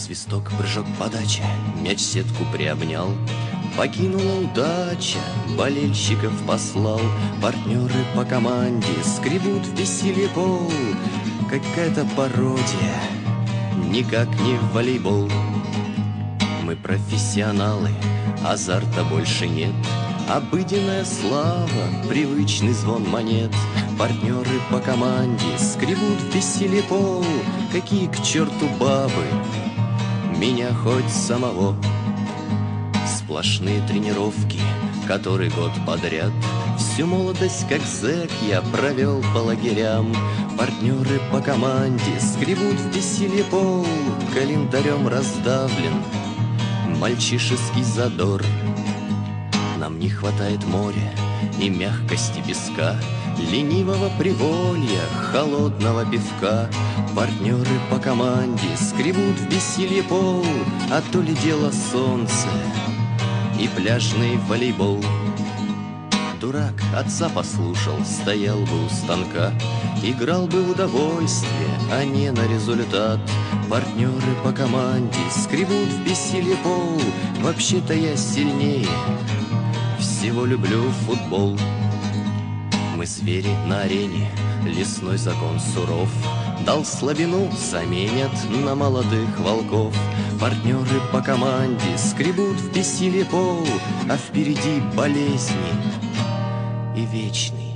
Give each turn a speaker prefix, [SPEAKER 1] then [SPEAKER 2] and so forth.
[SPEAKER 1] Свисток, прыжок, подача, мяч сетку приобнял. Покинула удача, болельщиков послал. Партнеры по команде скребут в бессилие пол. Какая-то пародия, никак не в волейбол. Мы профессионалы, азарта больше нет. Обыденная слава, привычный звон монет. Партнеры по команде скребут в бессилие пол. Какие к черту бабы, меня хоть самого. Сплошные тренировки, который год подряд. Всю молодость, как зэк, я провел по лагерям. Партнеры по команде скребут в бессилие пол. Календарем раздавлен мальчишеский задор. Нам не хватает моря и мягкости песка, ленивого приволья, холодного пивка. Партнеры по команде скребут в бессилие пол. А то ли дело солнце и пляжный волейбол. Дурак отца послушал, стоял бы у станка, играл бы в удовольствие, а не на результат. Партнеры по команде скребут в бессилие пол. Вообще-то я сильнее, всего люблю футбол. Мы звери на арене, лесной закон суров дал слабину, заменят на молодых волков. Партнеры по команде скребут в бессилие пол. А впереди болезни и вечный